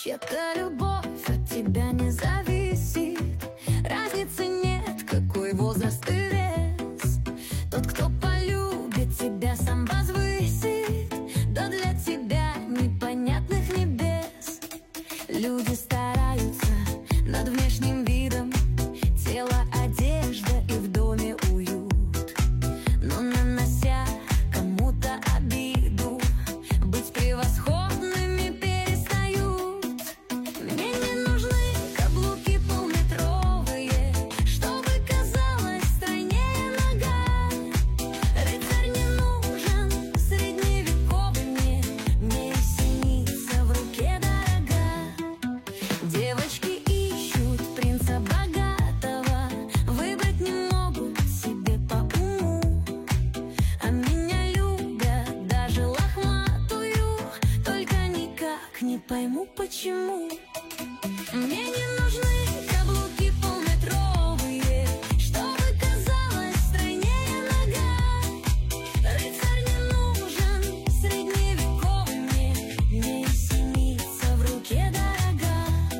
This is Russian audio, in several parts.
Чья-то любовь от тебя не зависит, разницы нет, какой возраст и вес. Тот, кто полюбит тебя, сам возвысит до для тебя непонятных небес. Люди стараются над внешним видом, тело, одежда и в доме уют, но нанося кому-то обиду, быть превосходными перестают. Мне не нужны каблуки полметровые, чтобы казалось стройнее нога. Рыцарь не нужен средневековый мне и синица в руке дорога. Девочки ищут принца богатого, выбрать не могут себе по уму, а меня любят даже лохматую, только никак не пойму почему. Мне не нужны каблуки полметровые, чтобы казалось стройнее нога. Рыцарь не нужен средневековый мне и синица в руке дорога.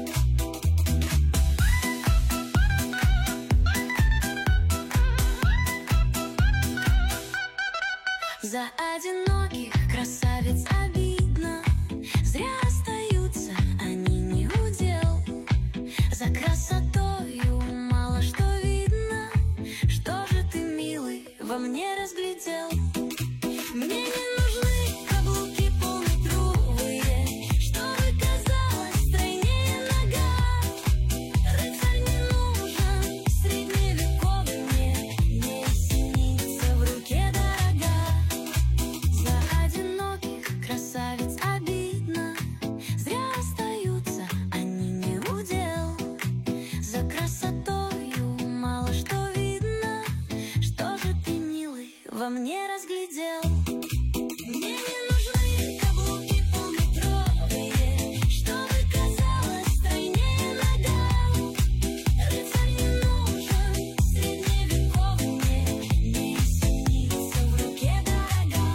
За одиноких красавиц обидно, зря остаются они не удел. За красотою мало что видно, что же ты, милый, во мне разглядел? Мне не нужны каблуки полметровые, чтобы казалось стройнее нога. Рыцарь не нужен средневековый мне и синица в руке дорога. За одиноких красавиц обидно, зря остаются они не удел. За красотою мало что видно, что же ты, милый, во мне разглядел? Мне не нужны каблуки полметровые, чтобы казалось стройнее нога. Рыцарь не нужен средневековый мне и синица в руке дорога.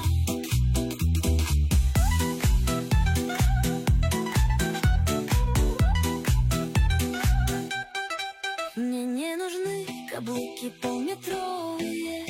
Мне не нужны каблуки полметровые,